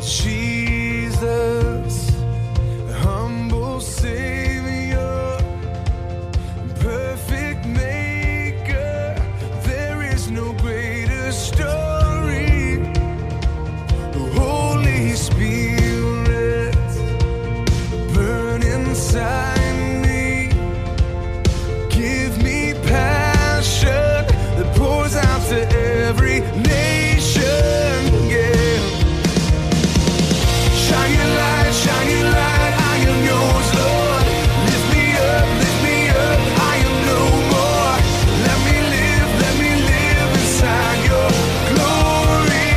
Jesus, humble Savior, perfect Maker, there is no greater story. Holy Spirit, burn inside me, give me passion that pours out to every nation. Yeah. Shine your light, I am yours, Lord. Lift me up, I am no more. Let me live inside your glory,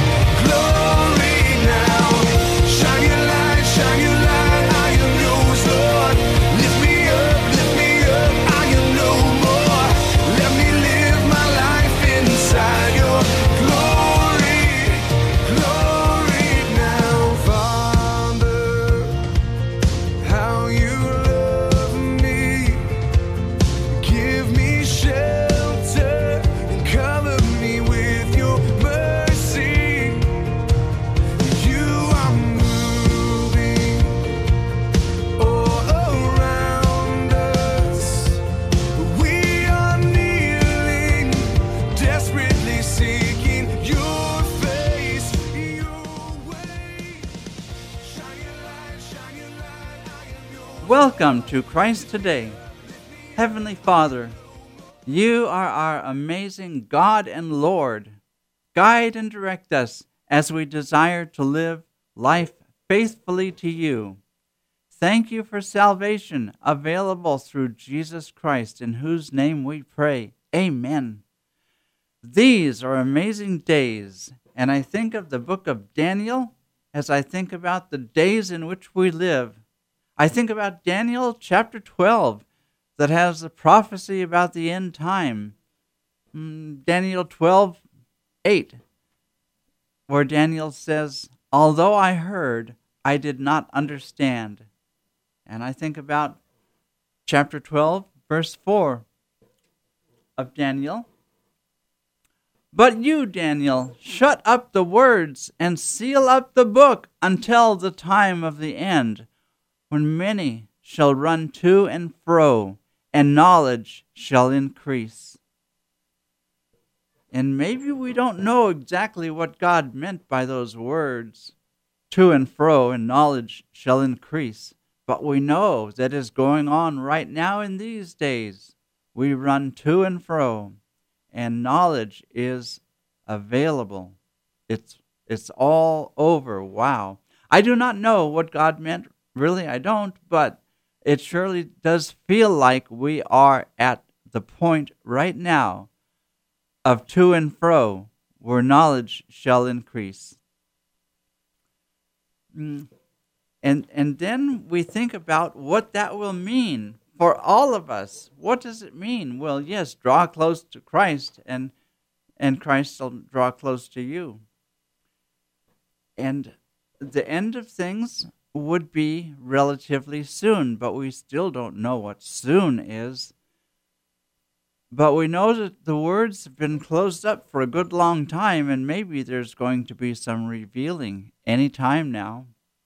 glory now. Shine your light, I am yours, Lord. Lift me up, I am no more. Let me live my life inside your glory, glory now. Father, how you love me, give me shelter and cover me with your mercy. You are moving all around us. We are kneeling, desperately seeking your face, your way. Shine your light, I am yours. Welcome to Christ Today. Heavenly Father, you are our amazing God and Lord. Guide and direct us as we desire to live life faithfully to you. Thank you for salvation available through Jesus Christ, in whose name we pray. Amen. These are amazing days, and I think of the book of Daniel as I think about the days in which we live. I think about Daniel chapter 12 that has the prophecy about the end time. Daniel 12:8, where Daniel says, "Although I heard, I did not understand." And I think about chapter 12, verse 4 of Daniel. "But you, Daniel, shut up the words and seal up the book until the time of the end, when many shall run to and fro, and knowledge shall increase." And maybe we don't know exactly what God meant by those words, to and fro, and knowledge shall increase. But we know that is going on right now in these days. We run to and fro, and knowledge is available. It's all over. Wow. I do not know what God meant. Really, I don't, but it surely does feel like we are at the point right now of to and fro, where knowledge shall increase. And then we think about what that will mean for all of us. What does it mean? Well, yes, draw close to Christ, and Christ will draw close to you. And the end of things would be relatively soon, but we still don't know what soon is. But we know that the words have been closed up for a good long time, and maybe there's going to be some revealing any time now.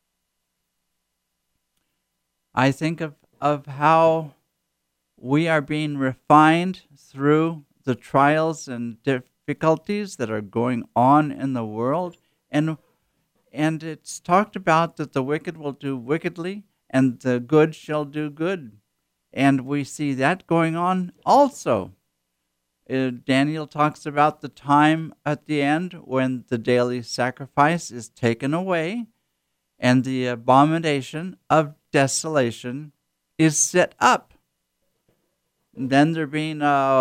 I think of how we are being refined through the trials and difficulties that are going on in the world, and it's talked about that the wicked will do wickedly and the good shall do good. And we see that going on also. Daniel talks about the time at the end when the daily sacrifice is taken away and the abomination of desolation is set up. And then there being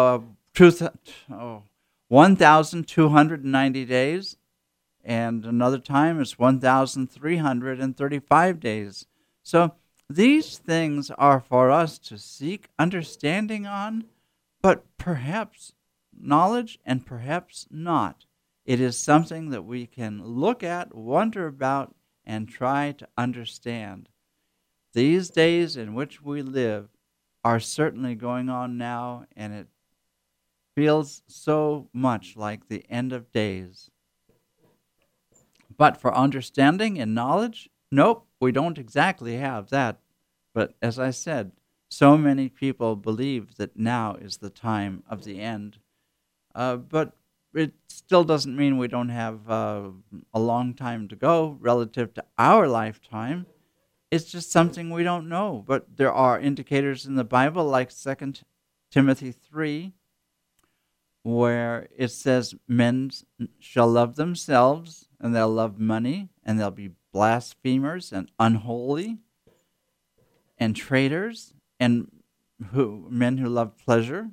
1,290 days, and another time is 1,335 days. So these things are for us to seek understanding on, but perhaps knowledge and perhaps not. It is something that we can look at, wonder about, and try to understand. These days in which we live are certainly going on now, and it feels so much like the end of days. But for understanding and knowledge, nope, we don't exactly have that. But as I said, so many people believe that now is the time of the end. But it still doesn't mean we don't have a long time to go relative to our lifetime. It's just something we don't know. But there are indicators in the Bible, like 2 Timothy 3, where it says men shall love themselves, and they'll love money, and they'll be blasphemers and unholy and traitors, and men who love pleasure.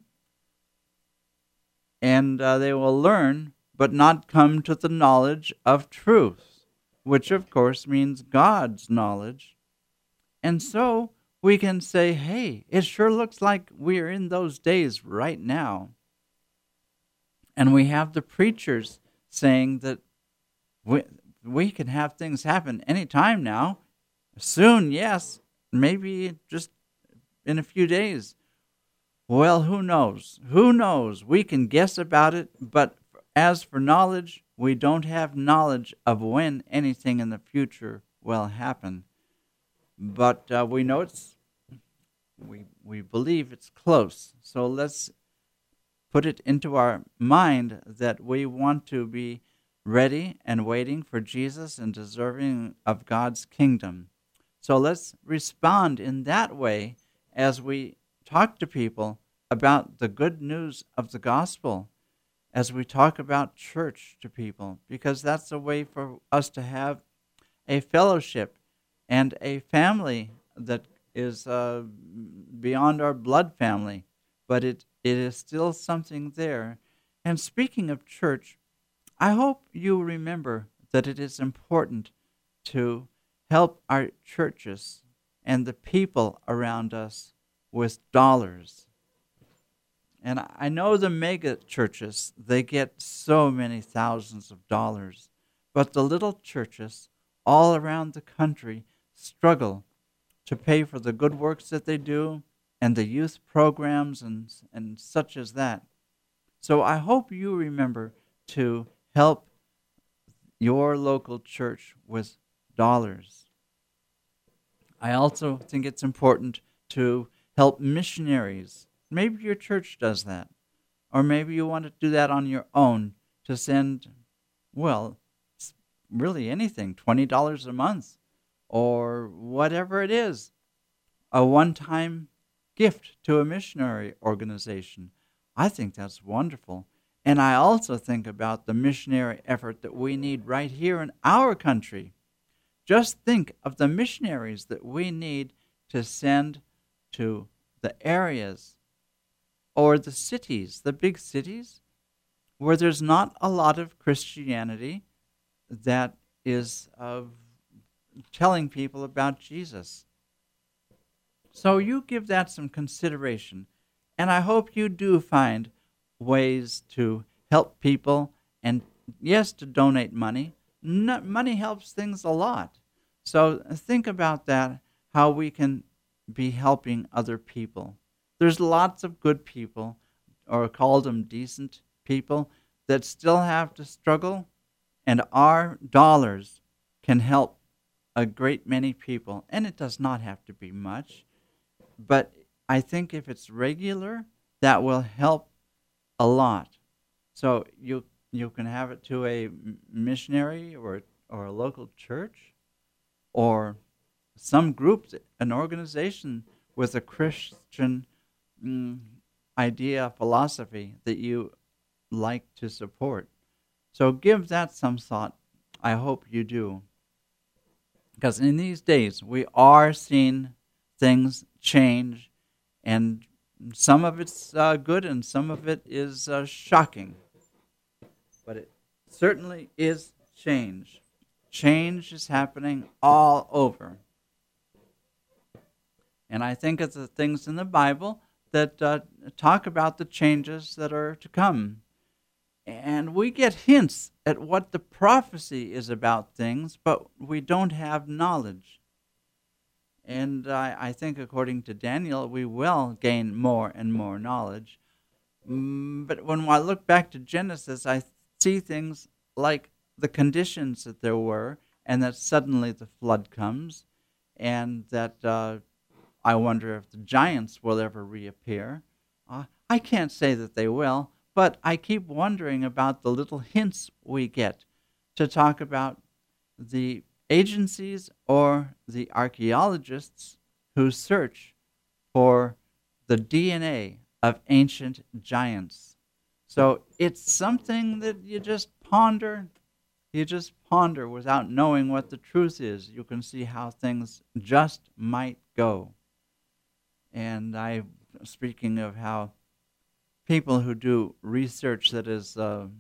And they will learn, but not come to the knowledge of truth, which of course means God's knowledge. And so we can say, hey, it sure looks like we're in those days right now. And we have the preachers saying that we can have things happen anytime now. Soon, yes, maybe just in a few days. Well, who knows? Who knows? We can guess about it, but as for knowledge, we don't have knowledge of when anything in the future will happen. But we know we believe it's close. So let's put it into our mind that we want to be ready and waiting for Jesus and deserving of God's kingdom. So let's respond in that way as we talk to people about the good news of the gospel, as we talk about church to people, because that's a way for us to have a fellowship and a family that is beyond our blood family, but it is still something there. And speaking of church, I hope you remember that it is important to help our churches and the people around us with dollars. And I know the mega churches, they get so many thousands of dollars, but the little churches all around the country struggle to pay for the good works that they do and the youth programs and such as that. So I hope you remember to help your local church with dollars. I also think it's important to help missionaries. Maybe your church does that. Or maybe you want to do that on your own to send, well, really anything, $20 a month or whatever it is, a one-time gift to a missionary organization. I think that's wonderful. And I also think about the missionary effort that we need right here in our country. Just think of the missionaries that we need to send to the areas or the cities, the big cities, where there's not a lot of Christianity that is telling people about Jesus. So you give that some consideration, and I hope you do find ways to help people, and yes, to donate money. Money helps things a lot. So think about that, how we can be helping other people. There's lots of good people, or call them decent people, that still have to struggle, and our dollars can help a great many people. And it does not have to be much, but I think if it's regular, that will help a lot. So you can have it to a missionary or a local church or some group, an organization with a Christian idea, philosophy that you like to support. So give that some thought. I hope you do. Because in these days, we are seeing things change, and some of it's good and some of it is shocking. But it certainly is change. Change is happening all over. And I think of the things in the Bible that talk about the changes that are to come. And we get hints at what the prophecy is about things, but we don't have knowledge. And I think according to Daniel, we will gain more and more knowledge. But when I look back to Genesis, I see things like the conditions that there were, and that suddenly the flood comes, and that I wonder if the giants will ever reappear. I can't say that they will, but I keep wondering about the little hints we get to talk about the agencies or the archaeologists who search for the DNA of ancient giants. So it's something that you just ponder. You just ponder without knowing what the truth is. You can see how things just might go. And speaking of how people who do research that is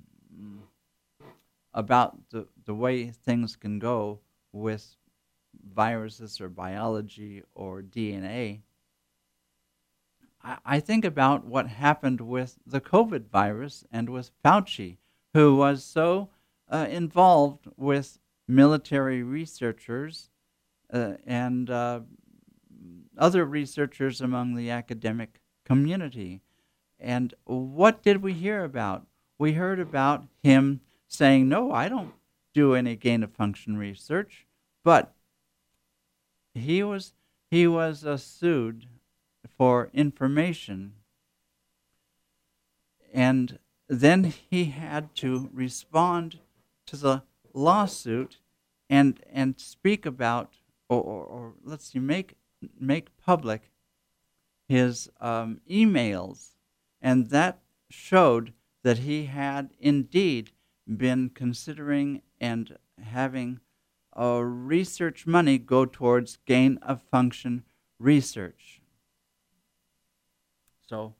about the way things can go with viruses or biology or DNA, I think about what happened with the COVID virus and with Fauci, who was so involved with military researchers and other researchers among the academic community. And what did we hear about? We heard about him saying, no, I don't do any gain-of-function research, but he was sued for information, and then he had to respond to the lawsuit and speak about or let's see, make public his emails, and that showed that he had indeed been considering and having research money go towards gain-of-function research. So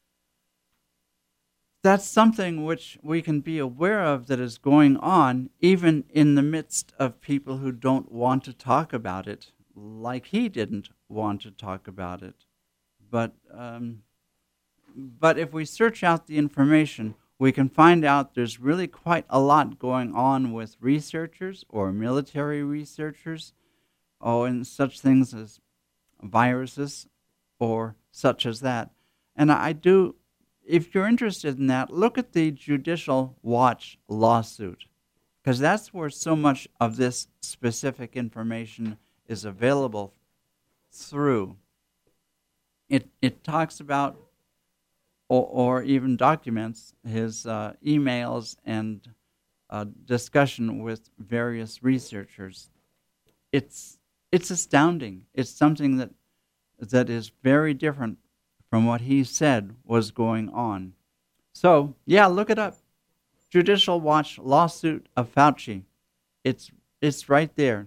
that's something which we can be aware of that is going on even in the midst of people who don't want to talk about it, like he didn't want to talk about it. But if we search out the information, we can find out there's really quite a lot going on with researchers or military researchers, and such things as viruses or such as that. And I do, if you're interested in that, look at the Judicial Watch lawsuit, because that's where so much of this specific information is available through. It talks about or even documents his emails and discussion with various researchers. It's astounding. It's something that is very different from what he said was going on. So, yeah, look it up. Judicial Watch lawsuit of Fauci. It's right there.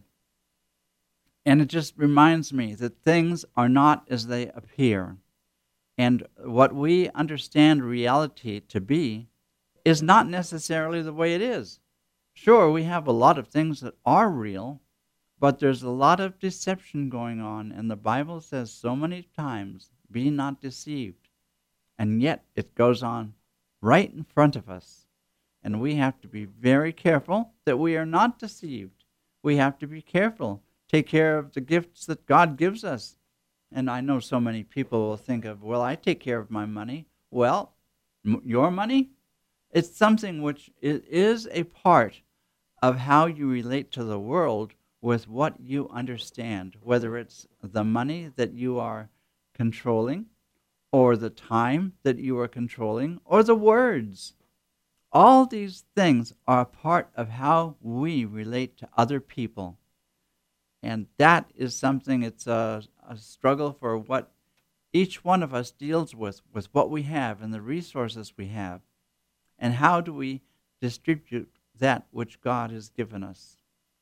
And it just reminds me that things are not as they appear. And what we understand reality to be is not necessarily the way it is. Sure, we have a lot of things that are real, but there's a lot of deception going on, and the Bible says so many times, be not deceived. And yet it goes on right in front of us. And we have to be very careful that we are not deceived. We have to be careful, take care of the gifts that God gives us. And I know so many people will think of, well, I take care of my money. Well, your money? It's something which is a part of how you relate to the world with what you understand, whether it's the money that you are controlling, or the time that you are controlling, or the words. All these things are a part of how we relate to other people. And that is something, it's a struggle for what each one of us deals with what we have and the resources we have. And how do we distribute that which God has given us?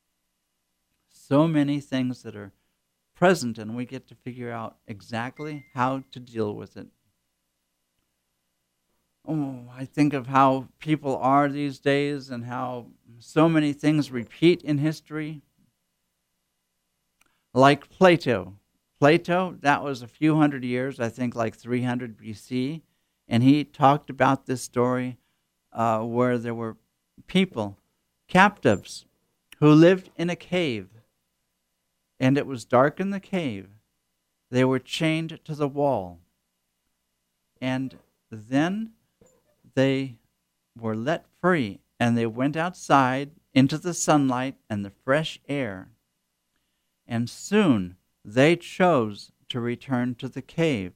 So many things that are present, and we get to figure out exactly how to deal with it. Oh, I think of how people are these days and how so many things repeat in history. Like Plato. Plato, that was a few hundred years, I think like 300 BC, and he talked about this story where there were people, captives, who lived in a cave, and it was dark in the cave. They were chained to the wall, and then they were let free, and they went outside into the sunlight and the fresh air. And soon they chose to return to the cave.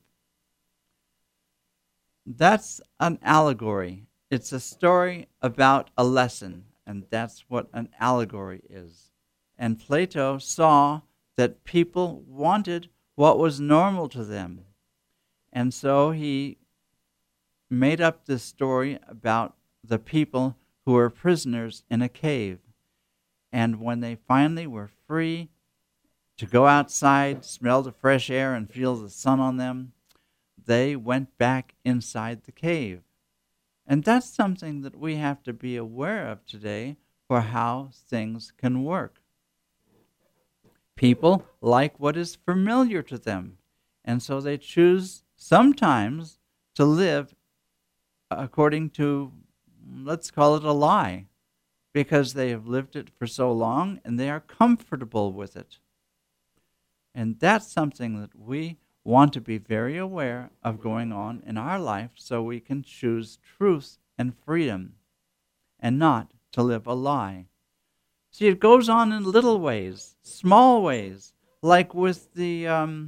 That's an allegory. It's a story about a lesson, and that's what an allegory is. And Plato saw that people wanted what was normal to them. And so he made up this story about the people who were prisoners in a cave. And when they finally were free to go outside, smell the fresh air, and feel the sun on them, they went back inside the cave. And that's something that we have to be aware of today for how things can work. People like what is familiar to them, and so they choose sometimes to live according to, let's call it a lie, because they have lived it for so long and they are comfortable with it. And that's something that we want to be very aware of going on in our life so we can choose truth and freedom and not to live a lie. See, it goes on in little ways, small ways, like with the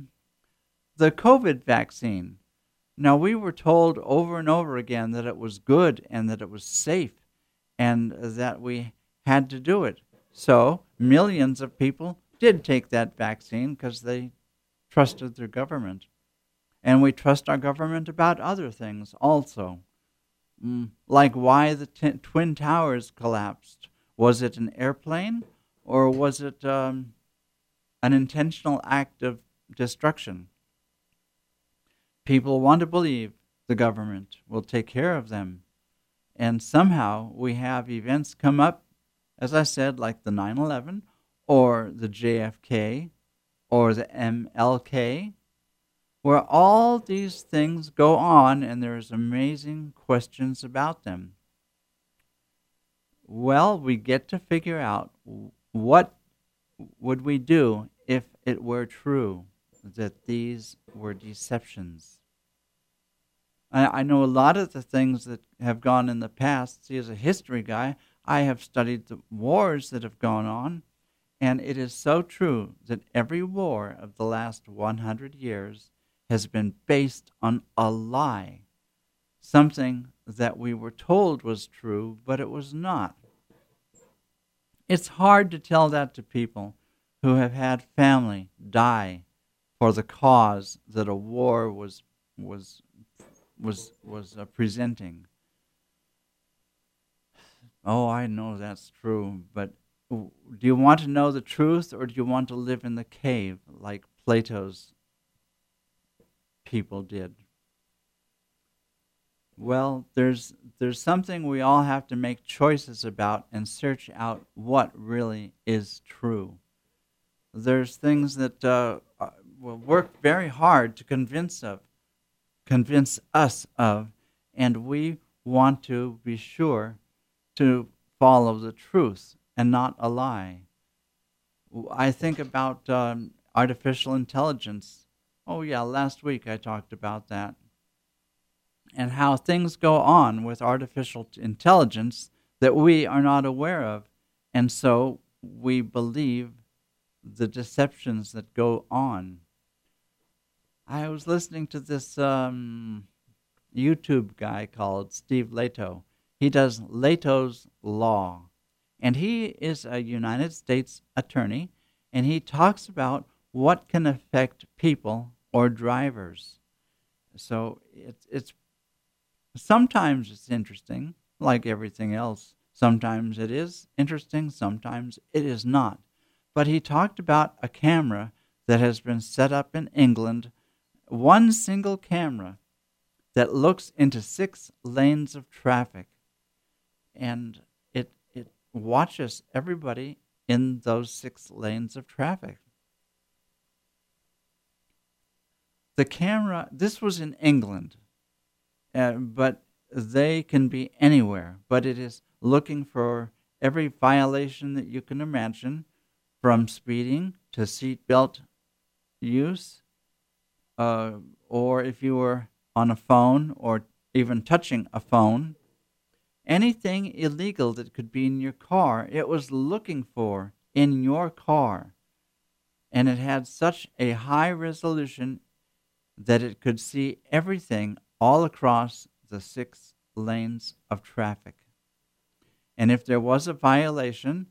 COVID vaccine. Now, we were told over and over again that it was good and that it was safe and that we had to do it. So millions of people did take that vaccine because they trusted their government. And we trust our government about other things also, like why the Twin Towers collapsed. Was it an airplane or was it an intentional act of destruction? People want to believe the government will take care of them. And somehow we have events come up, as I said, like the 9/11 or the JFK or the MLK, where all these things go on and there's amazing questions about them. Well, we get to figure out what would we do if it were true that these were deceptions. I know a lot of the things that have gone in the past. See, as a history guy, I have studied the wars that have gone on, and it is so true that every war of the last 100 years has been based on a lie, something that we were told was true, but it was not. It's hard to tell that to people who have had family die for the cause that a war was presenting. Oh, I know that's true, but do you want to know the truth, or do you want to live in the cave like Plato's people did? Well, there's something we all have to make choices about and search out what really is true. There's things that will work very hard to convince us of, and we want to be sure to follow the truth and not a lie. I think about artificial intelligence. Oh yeah, last week I talked about that. And how things go on with artificial intelligence that we are not aware of. And so we believe the deceptions that go on. I was listening to this YouTube guy called Steve Leto. He does Leto's Law. And he is a United States attorney, and he talks about what can affect people or drivers. So it's sometimes it's interesting, like everything else. Sometimes it is interesting, sometimes it is not. But he talked about a camera that has been set up in England, one single camera that looks into 6 lanes of traffic. And it watches everybody in those 6 lanes of traffic. The camera, this was in England, but they can be anywhere. But it is looking for every violation that you can imagine, from speeding to seatbelt use, or if you were on a phone or even touching a phone. anything illegal that could be in your car, it was looking for in your car. And it had such a high resolution that it could see everything all across the 6 lanes of traffic. And if there was a violation,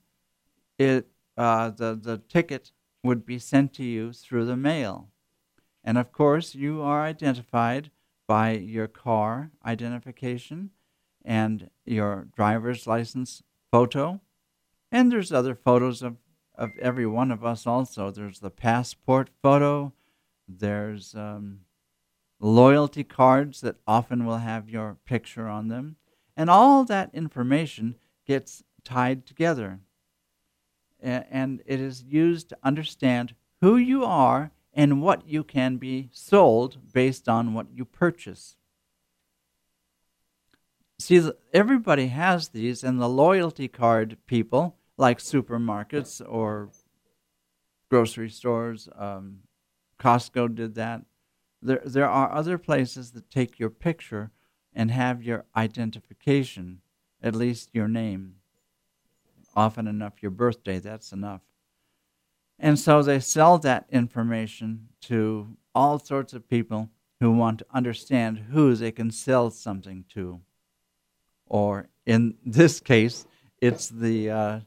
the ticket would be sent to you through the mail. And of course, you are identified by your car identification and your driver's license photo. And there's other photos of every one of us also. There's the passport photo. There's loyalty cards that often will have your picture on them. And all that information gets tied together. And it is used to understand who you are and what you can be sold based on what you purchase. See, everybody has these, and the loyalty card people, like supermarkets or grocery stores, Costco did that. There are other places that take your picture and have your identification, at least your name. Often enough, your birthday, that's enough. And so they sell that information to all sorts of people who want to understand who they can sell something to. Or in this case, it's the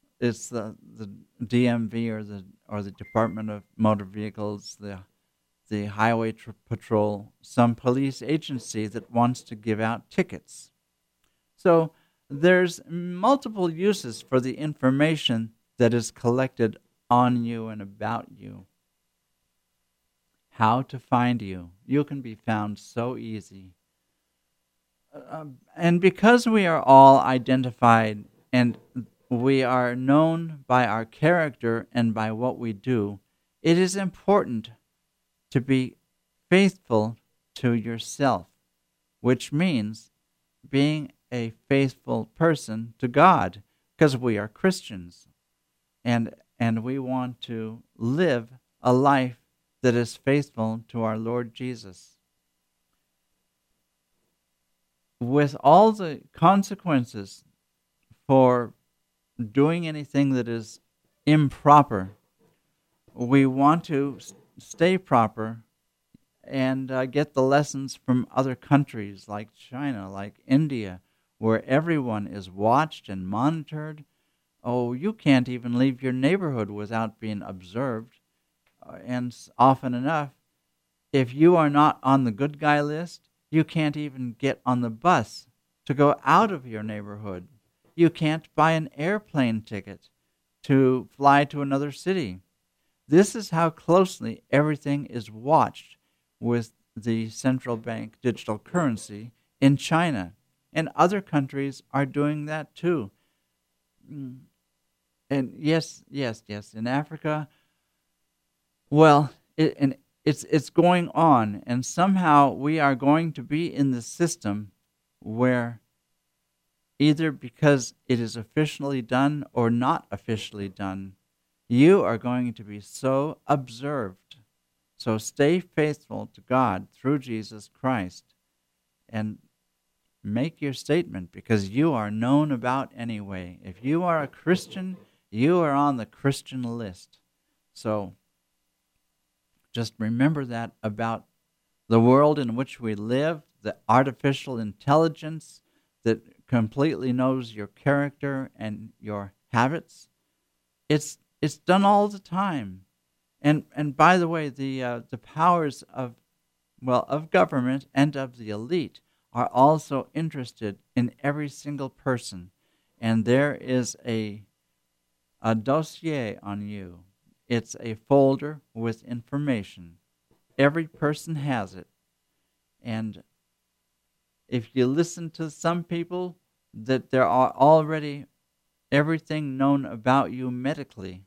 DMV or the Department of Motor Vehicles, the Highway Patrol, some police agency that wants to give out tickets. So there's multiple uses for the information that is collected on you and about you. How to find you. You can be found so easy. And because we are all identified and we are known by our character and by what we do, it is important to be faithful to yourself, which means being a faithful person to God, because we are Christians, and we want to live a life that is faithful to our Lord Jesus. With all the consequences for doing anything that is improper, we want to stay proper and get the lessons from other countries like China, like India, where everyone is watched and monitored. Oh, you can't even leave your neighborhood without being observed. And often enough, if you are not on the good guy list, you can't even get on the bus to go out of your neighborhood. You can't buy an airplane ticket to fly to another city. This is how closely everything is watched with the central bank digital currency in China. And other countries are doing that too. And yes, in Africa, well, it's going on. And somehow we are going to be in the system where either because it is officially done or not officially done, you are going to be so observed. So stay faithful to God through Jesus Christ and make your statement, because you are known about anyway. If you are a Christian, you are on the Christian list. So just remember that about the world in which we live, the artificial intelligence that completely knows your character and your habits. It's done all the time. And by the way, the powers of government and of the elite are also interested in every single person. And there is a dossier on you. It's a folder with information. Every person has it. And if you listen to some people, that there are already everything known about you medically.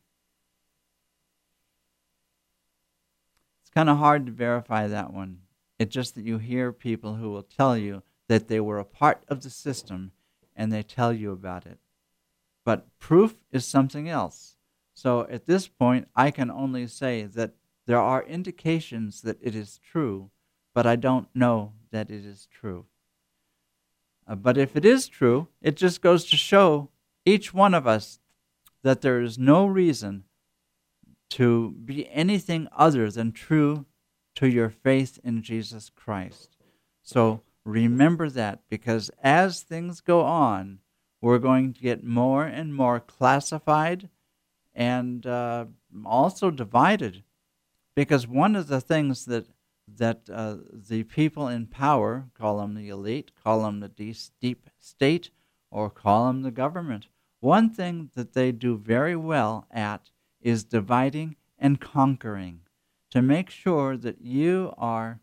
It's kind of hard to verify that one. It's just that you hear people who will tell you that they were a part of the system and they tell you about it. But proof is something else. So at this point, I can only say that there are indications that it is true, but I don't know that it is true. But if it is true, it just goes to show each one of us that there is no reason to be anything other than true to your faith in Jesus Christ. So remember that, because as things go on, we're going to get more and more classified and also divided. Because one of the things that the people in power, call them the elite, call them the deep state, or call them the government, one thing that they do very well at is dividing and conquering, to make sure that you are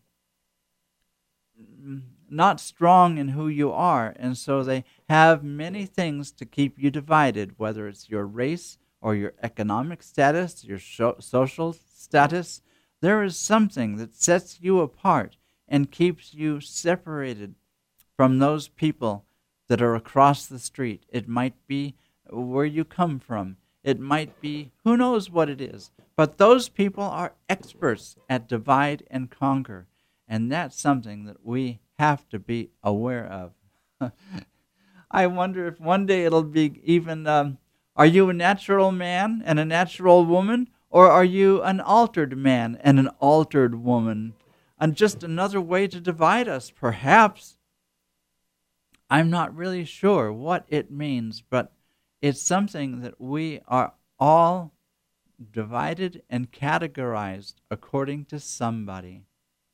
not strong in who you are. And so they have many things to keep you divided, whether it's your race or your economic status, your social status. There is something that sets you apart and keeps you separated from those people that are across the street. It might be where you come from. It might be, who knows what it is. But those people are experts at divide and conquer. And that's something that we have to be aware of. I wonder if one day it'll be even, are you a natural man and a natural woman? Or are you an altered man and an altered woman? And just another way to divide us, perhaps. I'm not really sure what it means, but it's something that we are all divided and categorized according to somebody.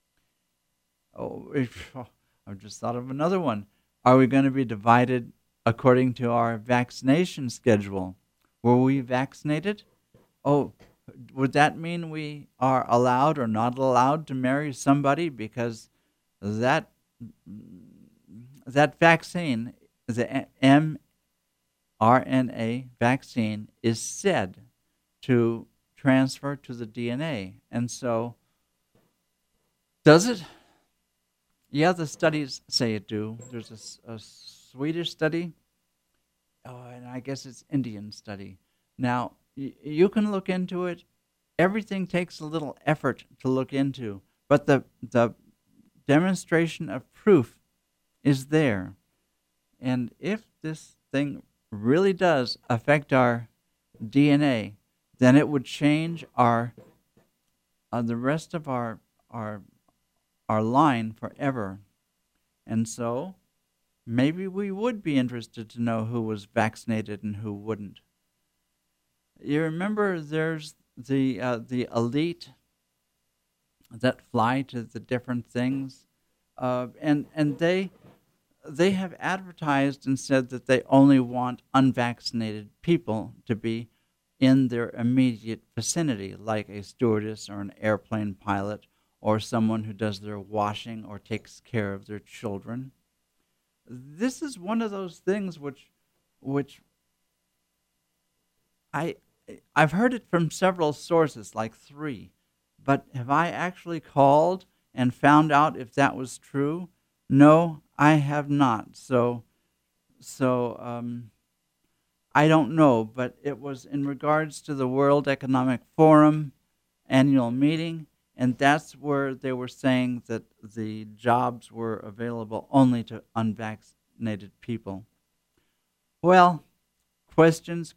I just thought of another one. Are we going to be divided according to our vaccination schedule? Were we vaccinated? Oh, would that mean we are allowed or not allowed to marry somebody because that vaccine, the mRNA vaccine, is said to transfer to the DNA? And so, does it? Yeah, the studies say it do. There's a Swedish study, and I guess it's Indian study. Now, you can look into it. Everything takes a little effort to look into, but the demonstration of proof is there. And if this thing really does affect our DNA, then it would change our the rest of our line forever. And so maybe we would be interested to know who was vaccinated and who wouldn't. You remember there's the elite that fly to the different things, and they have advertised and said that they only want unvaccinated people to be in their immediate vicinity, like a stewardess or an airplane pilot or someone who does their washing or takes care of their children. This is one of those things which I've heard it from several sources, like 3, but have I actually called and found out if that was true? No, I have not. So I don't know, but it was in regards to the World Economic Forum annual meeting, and that's where they were saying that the jobs were available only to unvaccinated people. Well, questions.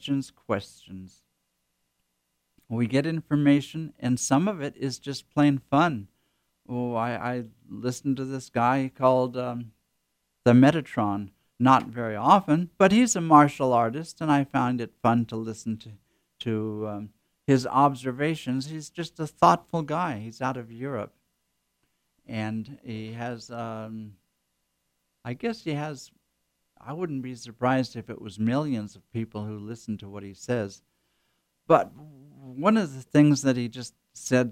We get information, and some of it is just plain fun. Oh, I listened to this guy called the Metatron, not very often, but he's a martial artist, and I found it fun to listen to his observations. He's just a thoughtful guy. He's out of Europe, and he has, I guess he has, I wouldn't be surprised if it was millions of people who listen to what he says. But one of the things that he just said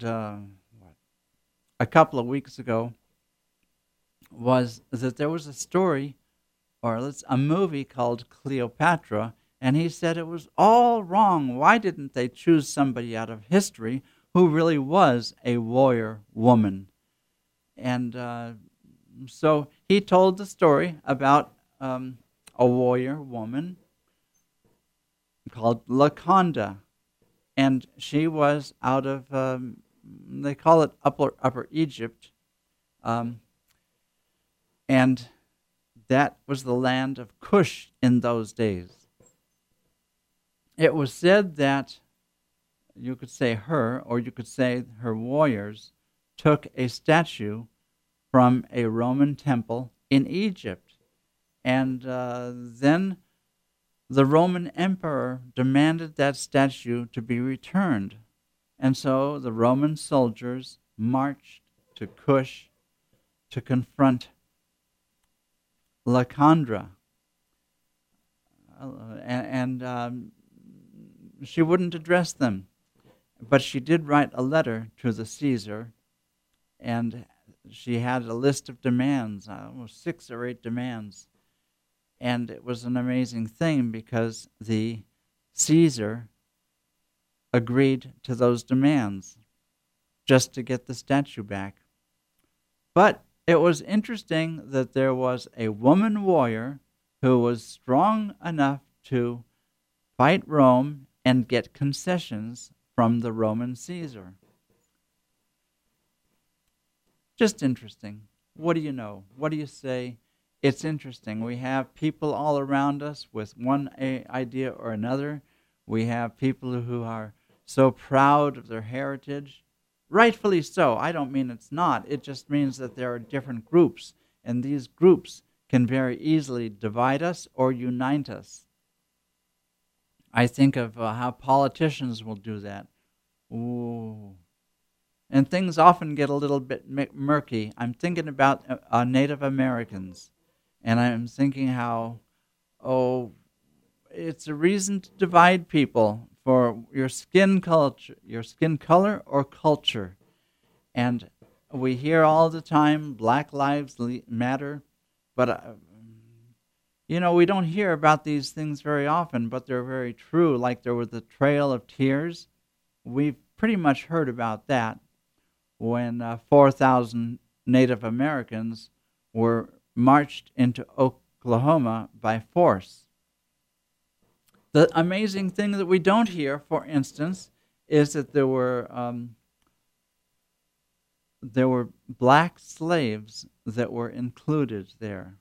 a couple of weeks ago was that there was a story, or a movie called Cleopatra, and he said it was all wrong. Why didn't they choose somebody out of history who really was a warrior woman? And so he told the story about a warrior woman called Laconda, and she was out of, they call it Upper Egypt, and that was the land of Cush in those days. It was said that you could say her, or you could say her warriors, took a statue from a Roman temple in Egypt. And then the Roman emperor demanded that statue to be returned. And so the Roman soldiers marched to Cush to confront Lacandra. And she wouldn't address them. But she did write a letter to the Caesar, and she had a list of demands, almost 6 or 8 demands. And it was an amazing thing because the Caesar agreed to those demands just to get the statue back. But it was interesting that there was a woman warrior who was strong enough to fight Rome and get concessions from the Roman Caesar. Just interesting. What do you know? What do you say? It's interesting. We have people all around us with one idea or another. We have people who are so proud of their heritage. Rightfully so. I don't mean it's not. It just means that there are different groups, and these groups can very easily divide us or unite us. I think of how politicians will do that. Ooh. And things often get a little bit murky. I'm thinking about Native Americans, and I'm thinking how, it's a reason to divide people for your skin color or culture. And we hear all the time, Black Lives Matter, but we don't hear about these things very often, but they're very true. Like there was the Trail of Tears. We've pretty much heard about that when 4,000 Native Americans were marched into Oklahoma by force. The amazing thing that we don't hear, for instance, is that there were black slaves that were included there.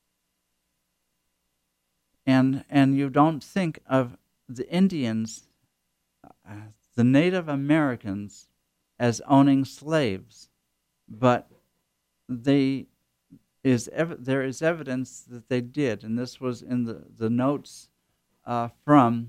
And you don't think of the Indians, the Native Americans, as owning slaves, but there is evidence that they did, and this was in the notes from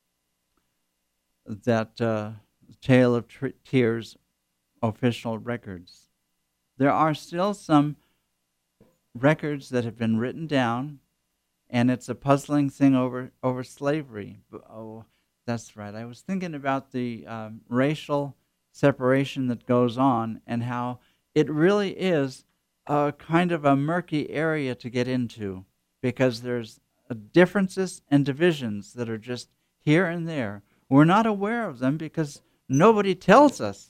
that Tale of Tears official records. There are still some records that have been written down, and it's a puzzling thing over slavery. Oh, that's right. I was thinking about the racial separation that goes on and how it really is a kind of a murky area to get into because there's differences and divisions that are just here and there. We're not aware of them because nobody tells us.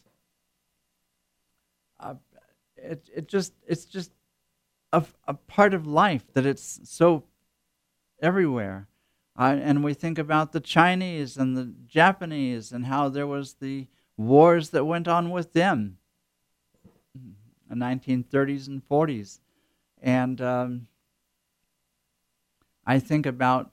It's just a part of life that it's so everywhere. And we think about the Chinese and the Japanese and how there was the wars that went on with them in the 1930s and 40s. And I think about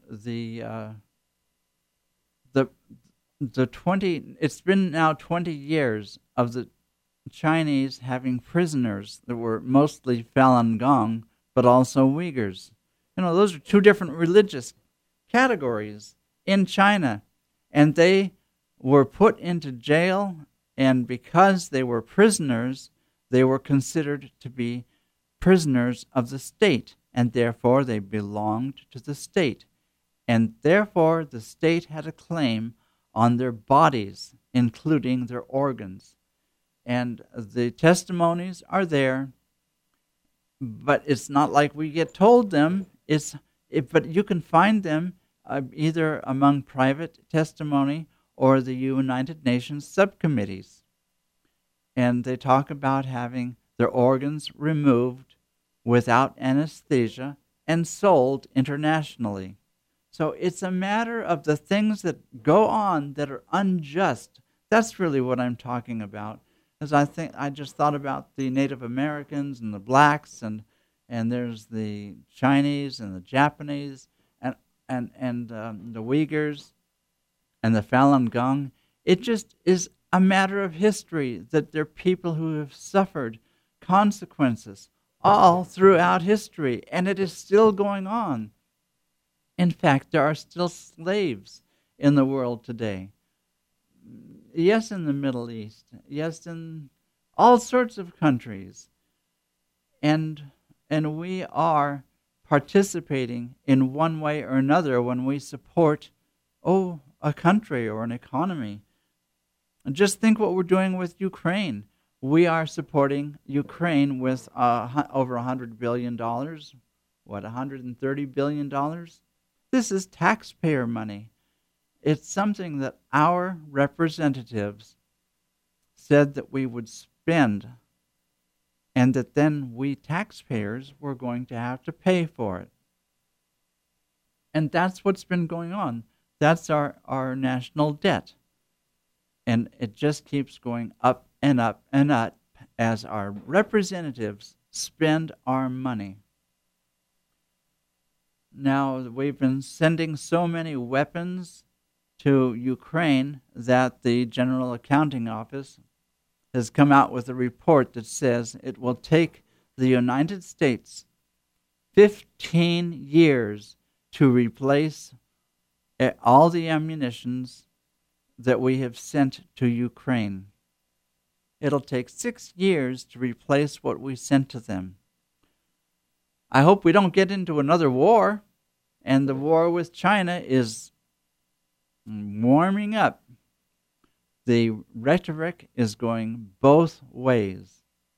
it's been now 20 years of the Chinese having prisoners that were mostly Falun Gong, but also Uyghurs. Those are 2 different religious categories in China, and they were put into jail, and because they were prisoners, they were considered to be prisoners of the state, and therefore they belonged to the state, and therefore the state had a claim on their bodies, including their organs. And the testimonies are there, but it's not like we get told them. But you can find them either among private testimony or the United Nations subcommittees. And they talk about having their organs removed without anesthesia and sold internationally. So it's a matter of the things that go on that are unjust. That's really what I'm talking about. As I just thought about the Native Americans and the blacks and and there's the Chinese and the Japanese and the Uyghurs and the Falun Gong. It just is a matter of history that there are people who have suffered consequences all throughout history, and it is still going on. In fact, there are still slaves in the world today. Yes, in the Middle East. Yes, in all sorts of countries. And we are participating in one way or another when we support, a country or an economy. And just think what we're doing with Ukraine. We are supporting Ukraine with over $100 billion. What, $130 billion? This is taxpayer money. It's something that our representatives said that we would spend, and that then we taxpayers were going to have to pay for it. And that's what's been going on. That's our national debt. And it just keeps going up and up and up as our representatives spend our money. Now, we've been sending so many weapons to Ukraine that the General Accounting Office has come out with a report that says it will take the United States 15 years to replace all the ammunitions that we have sent to Ukraine. It'll take 6 years to replace what we sent to them. I hope we don't get into another war, and the war with China is warming up. The rhetoric is going both ways.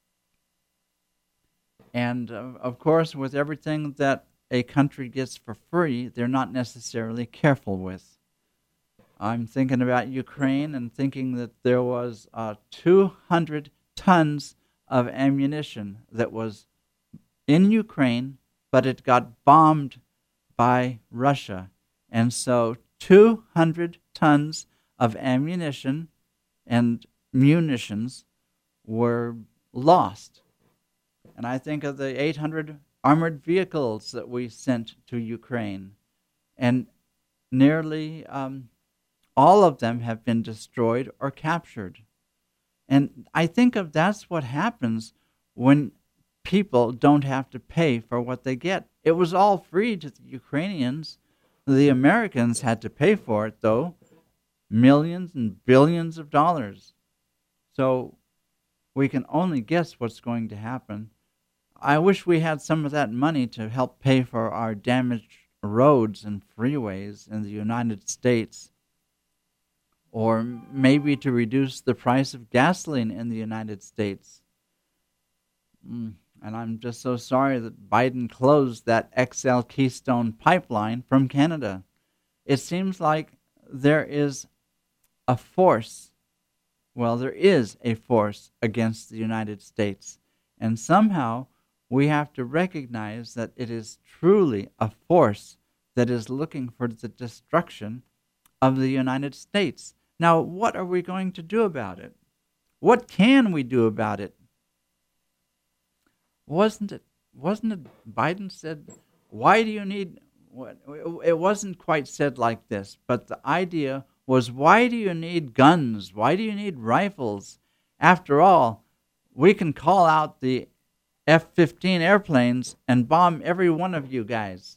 And of course, with everything that a country gets for free, they're not necessarily careful with. I'm thinking about Ukraine and thinking that there was 200 tons of ammunition that was in Ukraine, but it got bombed by Russia. And so 200 tons of ammunition and munitions were lost. And I think of the 800 armored vehicles that we sent to Ukraine, and nearly all of them have been destroyed or captured. And I think of that's what happens when people don't have to pay for what they get. It was all free to the Ukrainians. The Americans had to pay for it, though, millions and billions of dollars. So we can only guess what's going to happen. I wish we had some of that money to help pay for our damaged roads and freeways in the United States, or maybe to reduce the price of gasoline in the United States. And I'm just so sorry that Biden closed that XL Keystone pipeline from Canada. It seems like there is a force, there is a force against the United States. And somehow we have to recognize that it is truly a force that is looking for the destruction of the United States. Now, what are we going to do about it? What can we do about it? Wasn't it Biden said, why do you need, it wasn't quite said like this, but the idea was, why do you need guns? Why do you need rifles? After all, we can call out the F-15 airplanes and bomb every one of you guys.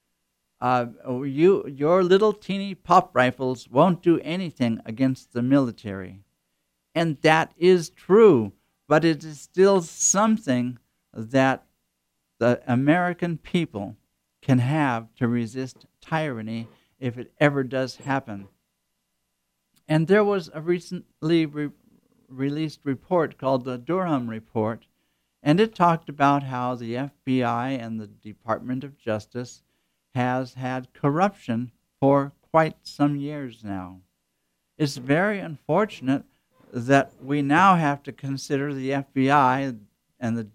Your little teeny pop rifles won't do anything against the military. And that is true, but it is still something that the American people can have to resist tyranny if it ever does happen. And there was a recently released report called the Durham Report, and it talked about how the FBI and the Department of Justice has had corruption for quite some years now. It's very unfortunate that we now have to consider the FBI and the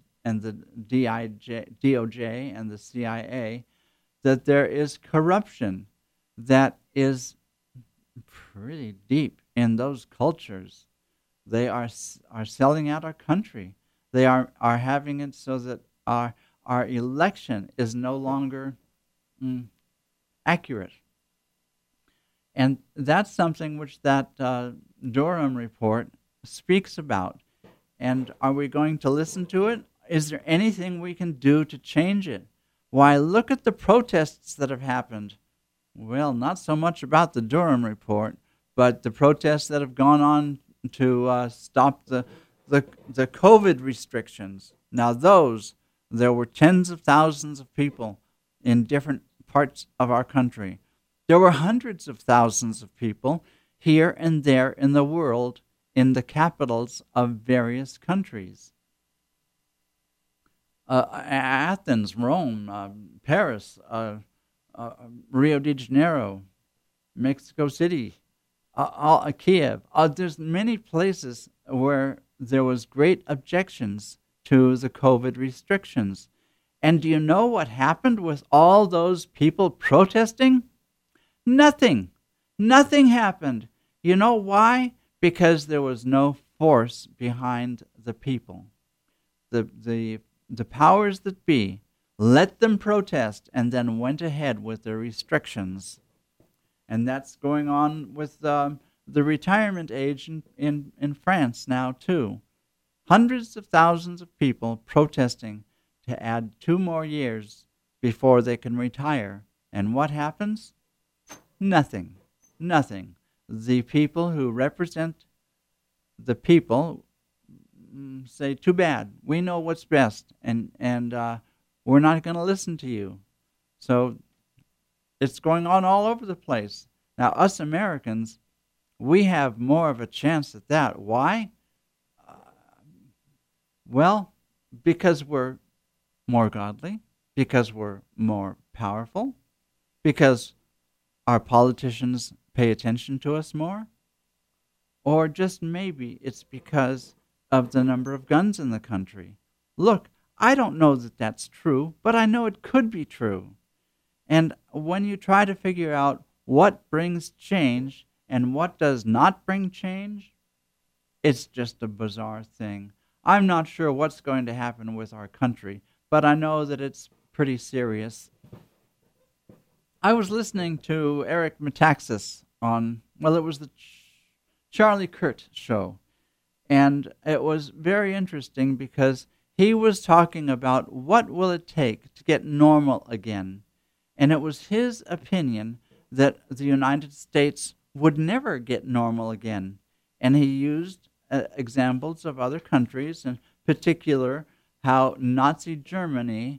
DOJ and the CIA, that there is corruption that is pretty deep in those cultures. They are selling out our country. They are having it so that our election is no longer accurate. And that's something which that Durham report speaks about. And are we going to listen to it? Is there anything we can do to change it? Why, look at the protests that have happened. Well, not so much about the Durham report, but the protests that have gone on to stop the COVID restrictions. Now there were tens of thousands of people in different parts of our country. There were hundreds of thousands of people here and there in the world in the capitals of various countries. Athens, Rome, Paris, Rio de Janeiro, Mexico City, Kiev. There's many places where there was great objections to the COVID restrictions. And do you know what happened with all those people protesting? Nothing. Nothing happened. You know why? Because there was no force behind the people. The powers that be let them protest and then went ahead with their restrictions. And that's going on with the retirement age in France now, too. Hundreds of thousands of people protesting to add 2 more years before they can retire. And what happens? Nothing. Nothing. The people who represent the people say, too bad, we know what's best, and we're not going to listen to you. So it's going on all over the place. Now, us Americans, we have more of a chance at that. Why? Well, because we're more godly, because we're more powerful, because our politicians pay attention to us more, or just maybe it's because of the number of guns in the country. Look, I don't know that that's true, but I know it could be true. And when you try to figure out what brings change and what does not bring change, it's just a bizarre thing. I'm not sure what's going to happen with our country, but I know that it's pretty serious. I was listening to Eric Metaxas on, it was the Charlie Kirk show. And it was very interesting because he was talking about what will it take to get normal again. And it was his opinion that the United States would never get normal again. And he used examples of other countries, in particular how Nazi Germany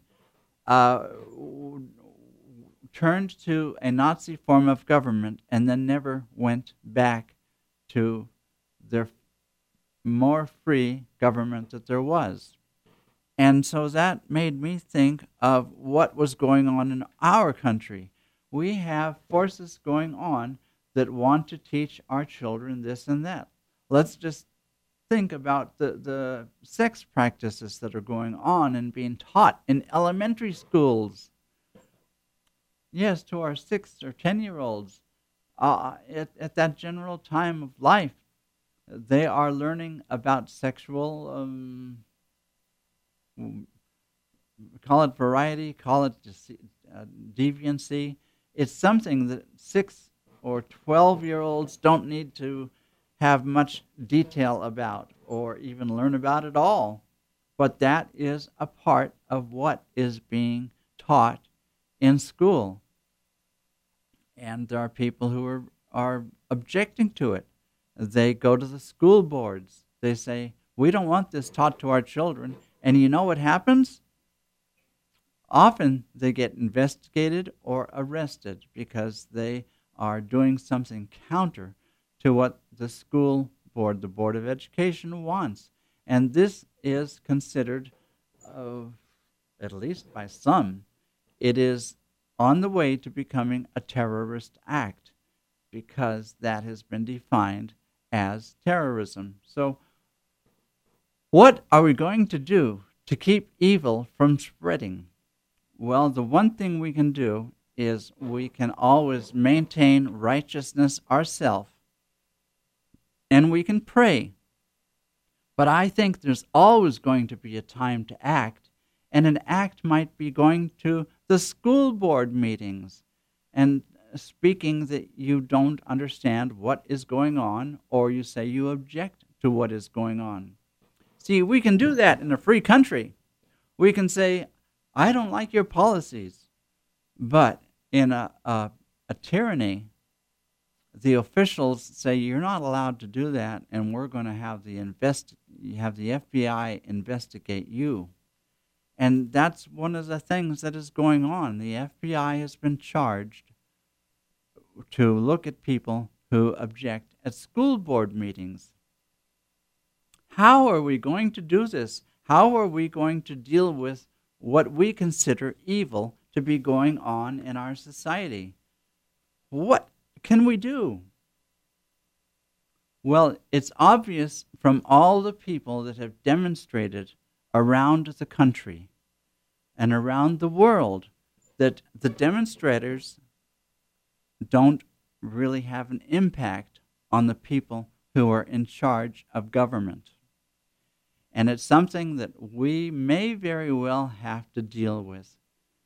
turned to a Nazi form of government and then never went back to their more free government that there was. And so that made me think of what was going on in our country. We have forces going on that want to teach our children this and that. Let's just think about the sex practices that are going on and being taught in elementary schools. Yes, to our 6 or 10-year-olds at that general time of life. They are learning about sexual, call it variety, call it deviancy. It's something that 6 or 12-year-olds don't need to have much detail about or even learn about at all. But that is a part of what is being taught in school. And there are people who are objecting to it. They go to the school boards. They say, we don't want this taught to our children. And you know what happens? Often they get investigated or arrested because they are doing something counter to what the school board, the Board of Education, wants. And this is considered, at least by some, it is on the way to becoming a terrorist act because that has been defined as terrorism. So what are we going to do to keep evil from spreading? Well, the one thing we can do is we can always maintain righteousness ourselves, and we can pray. But I think there's always going to be a time to act, And an act might be going to the school board meetings and speaking that you don't understand what is going on, or you say you object to what is going on. See, we can do that in a free country. We can say, I don't like your policies. But in a tyranny, the officials say you're not allowed to do that, and we're going to have the FBI investigate you. And that's one of the things that is going on. The FBI has been charged to look at people who object at school board meetings. How are we going to do this? How are we going to deal with what we consider evil to be going on in our society? What can we do? Well, it's obvious from all the people that have demonstrated around the country and around the world that the demonstrators don't really have an impact on the people who are in charge of government. And it's something that we may very well have to deal with.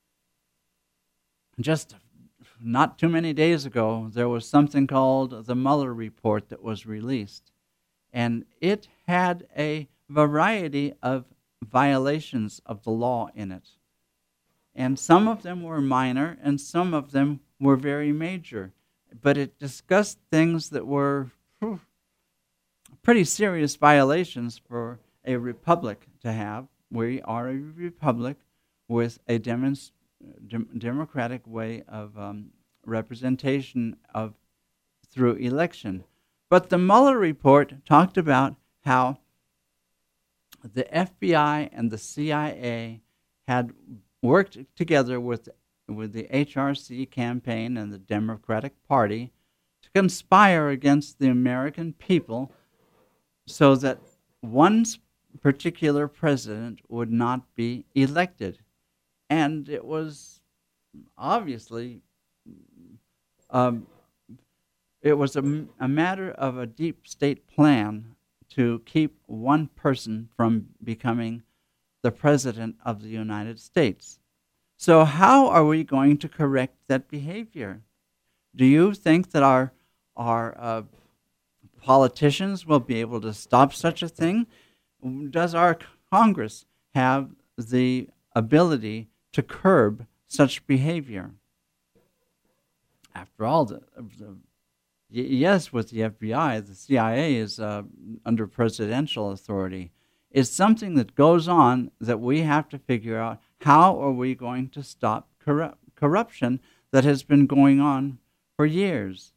Just not too many days ago, there was something called the Mueller report that was released. And it had a variety of violations of the law in it. And some of them were minor, and some of them were very major. But it discussed things that were pretty serious violations for a republic to have. We are a republic with a democratic way of representation through election. But the Mueller report talked about how the FBI and the CIA had worked together with the HRC campaign and the Democratic Party to conspire against the American people so that one particular president would not be elected. And it was obviously it was a matter of a deep state plan to keep one person from becoming the president of the United States. So how are we going to correct that behavior? Do you think that our politicians will be able to stop such a thing? Does our Congress have the ability to curb such behavior? After all, yes, with the FBI, the CIA is under presidential authority. It's something that goes on that we have to figure out. How are we going to stop corruption that has been going on for years?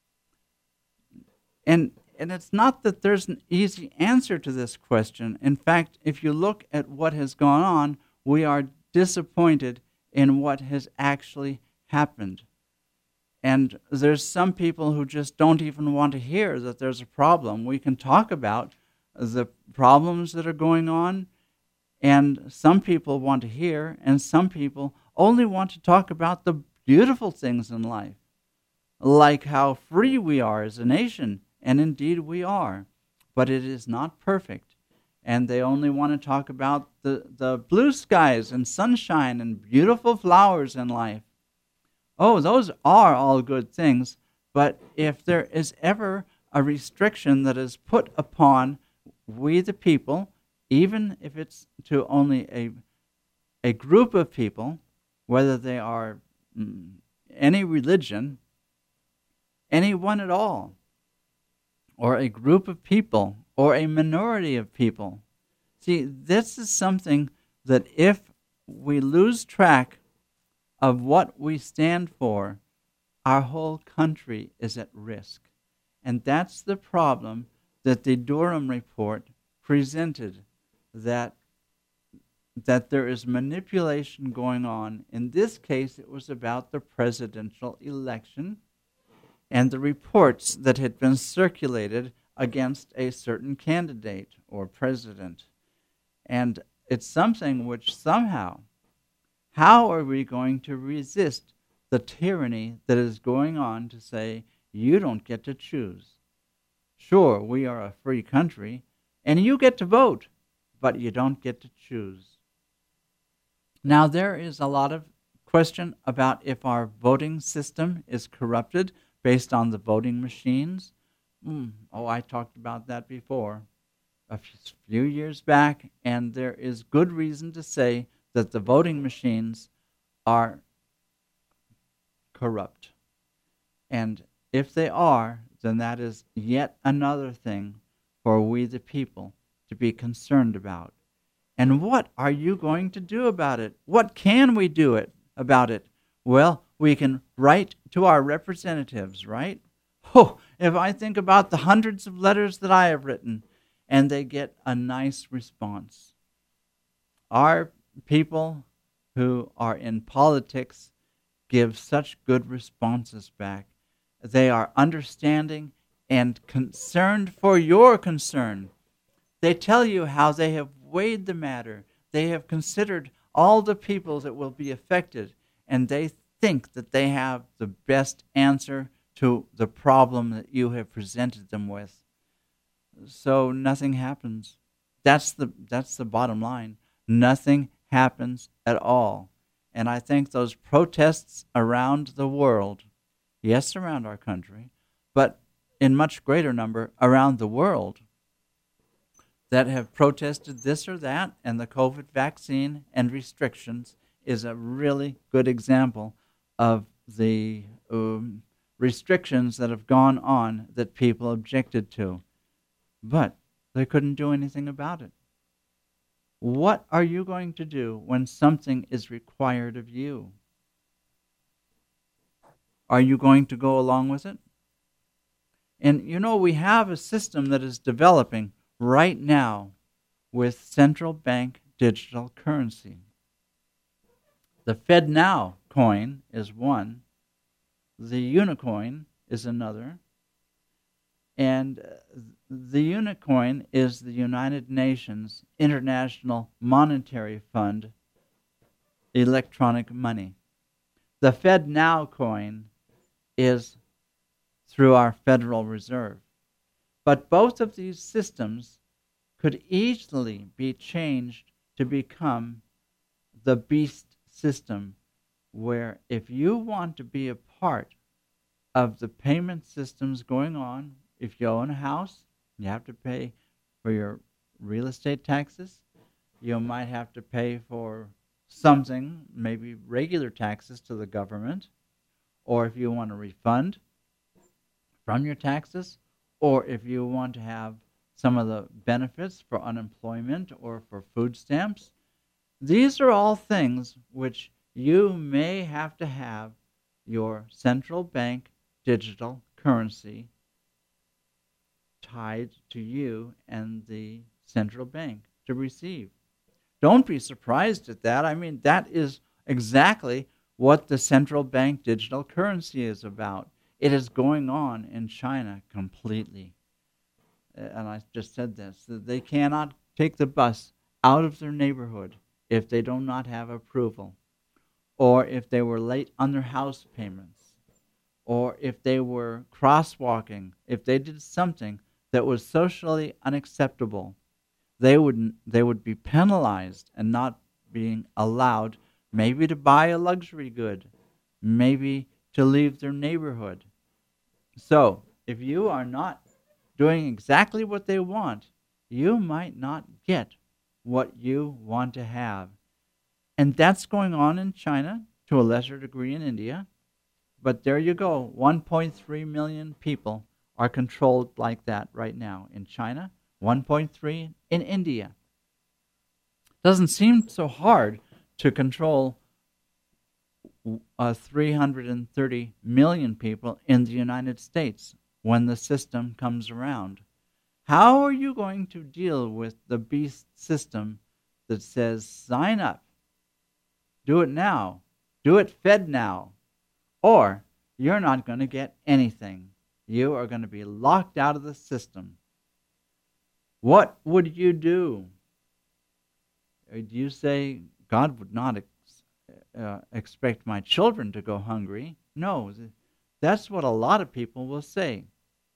And it's not that there's an easy answer to this question. In fact, if you look at what has gone on, we are disappointed in what has actually happened. And there's some people who just don't even want to hear that there's a problem. We can talk about the problems that are going on, and some people want to hear, and some people only want to talk about the beautiful things in life, like how free we are as a nation, and indeed we are, but it is not perfect. And they only want to talk about the blue skies and sunshine and beautiful flowers in life. Oh, those are all good things, but if there is ever a restriction that is put upon we the people, even if it's to only a group of people, whether they are any religion, anyone at all, or a group of people, or a minority of people. See, this is something that if we lose track of what we stand for, our whole country is at risk. And that's the problem that the Durham report presented, that there is manipulation going on. In this case, it was about the presidential election and the reports that had been circulated against a certain candidate or president. And it's something which somehow, how are we going to resist the tyranny that is going on to say, you don't get to choose? Sure, we are a free country, and you get to vote, but you don't get to choose. Now, there is a lot of question about if our voting system is corrupted based on the voting machines. I talked about that before a few years back, and there is good reason to say that the voting machines are corrupt. And if they are, then that is yet another thing for we the people to be concerned about. And what are you going to do about it? What can we do about it? Well, we can write to our representatives, right? Oh, if I think about the hundreds of letters that I have written, and they get a nice response. Our people who are in politics give such good responses back. They are understanding and concerned for your concern. They tell you how they have weighed the matter. They have considered all the people that will be affected, and they think that they have the best answer to the problem that you have presented them with. So nothing happens. That's the bottom line. Nothing happens at all. And I think those protests around the world, yes, around our country, but in much greater number around the world, that have protested this or that, and the COVID vaccine and restrictions is a really good example of the restrictions that have gone on that people objected to. But they couldn't do anything about it. What are you going to do when something is required of you? Are you going to go along with it? And we have a system that is developing right now with central bank digital currency. The FedNow coin is one. The Unicoin is another. And the Unicoin is the United Nations International Monetary Fund electronic money. The FedNow coin is through our Federal Reserve. But both of these systems could easily be changed to become the beast system, where if you want to be a part of the payment systems going on, if you own a house, you have to pay for your real estate taxes. You might have to pay for something, maybe regular taxes to the government, or if you want a refund from your taxes, or if you want to have some of the benefits for unemployment or for food stamps. These are all things which you may have to have your central bank digital currency tied to you and the central bank to receive. Don't be surprised at that. I mean, that is exactly what the central bank digital currency is about. It is going on in China completely. And I just said this, that they cannot take the bus out of their neighborhood if they do not have approval, or if they were late on their house payments, or if they were crosswalking, if they did something that was socially unacceptable, they would be penalized and not being allowed maybe to buy a luxury good, maybe to leave their neighborhood. So, if you are not doing exactly what they want, you might not get what you want to have. And that's going on in China, to a lesser degree in India. But there you go, 1.3 million people are controlled like that right now in China, 1.3 in India. Doesn't seem so hard to control 330 million people in the United States when the system comes around. How are you going to deal with the beast system that says, sign up, do it now, do it FedNow, or you're not going to get anything. You are going to be locked out of the system. What would you do? Do you say, God would not expect my children to go hungry? No, that's what a lot of people will say.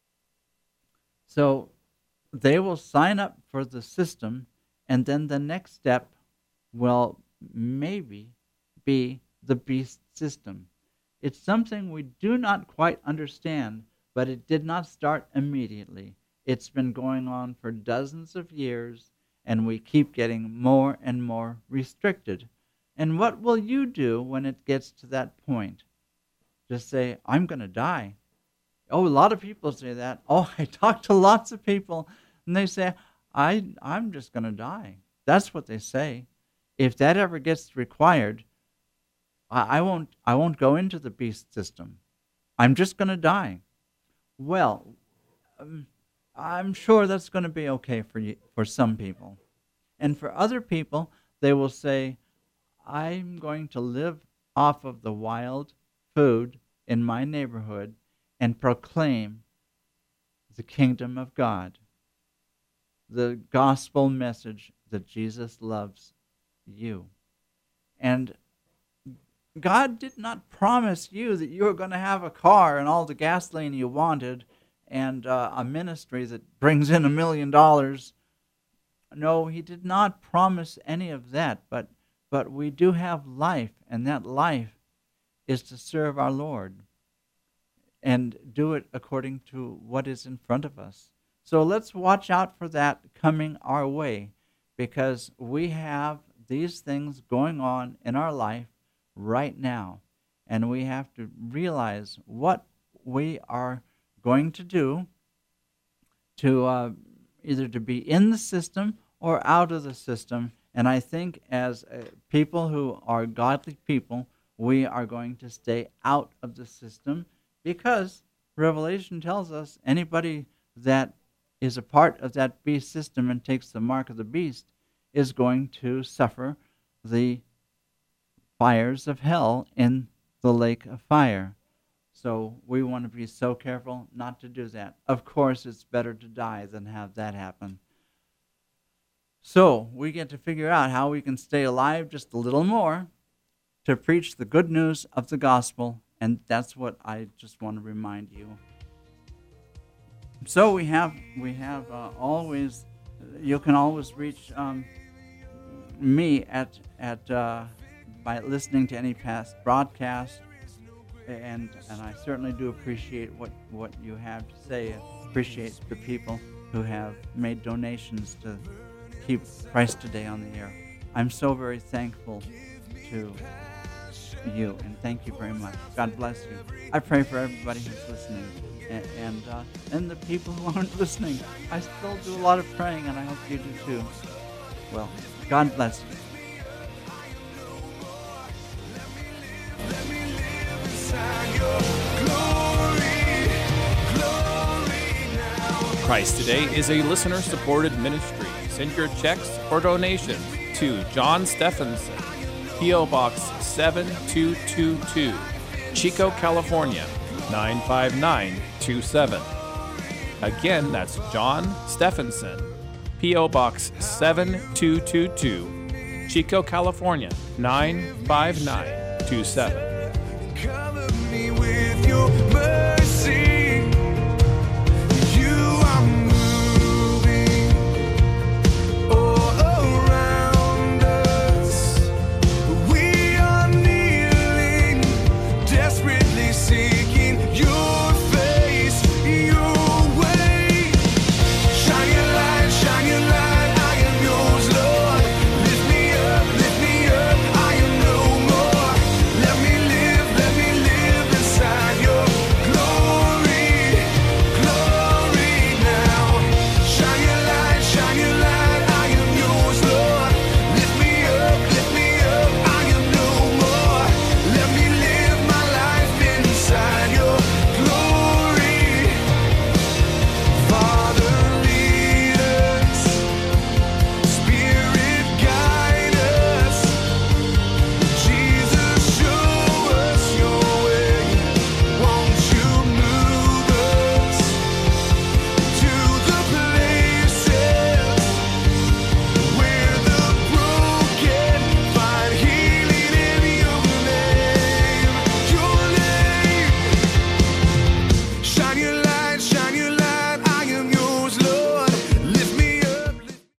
So they will sign up for the system, and then the next step will maybe be the beast system. It's something we do not quite understand, but it did not start immediately. It's been going on for dozens of years, and we keep getting more and more restricted. And what will you do when it gets to that point? Just say, I'm going to die. Oh, a lot of people say that. Oh, I talk to lots of people, and they say, I'm just going to die. That's what they say. If that ever gets required, I won't go into the beast system. I'm just going to die. Well, I'm sure that's going to be okay for some people. And for other people, they will say, I'm going to live off of the wild food in my neighborhood and proclaim the kingdom of God, the gospel message that Jesus loves you. And God did not promise you that you were going to have a car and all the gasoline you wanted and a ministry that brings in $1 million. No, he did not promise any of that, but we do have life, and that life is to serve our Lord and do it according to what is in front of us. So let's watch out for that coming our way, because we have these things going on in our life right now, and we have to realize what we are going to do to either to be in the system or out of the system. And I think as people who are godly people, we are going to stay out of the system, because Revelation tells us anybody that is a part of that beast system and takes the mark of the beast is going to suffer the fires of hell in the lake of fire. So we want to be so careful not to do that. Of course, it's better to die than have that happen. So we get to figure out how we can stay alive just a little more to preach the good news of the gospel, and that's what I just want to remind you. So we have always, you can always reach me at by listening to any past broadcast, and I certainly do appreciate what you have to say. I appreciate the people who have made donations to keep Christ Today on the air. I'm so very thankful to you, and thank you very much. God bless you. I pray for everybody who's listening, and the people who aren't listening. I still do a lot of praying, and I hope you do too. Well, God bless you. Christ Today is a listener-supported ministry. Send your checks or donations to John Stephenson, P.O. Box 7222, Chico, California, 95927. Again, that's John Stephenson, P.O. Box 7222, Chico, California, 95927. Cover me with your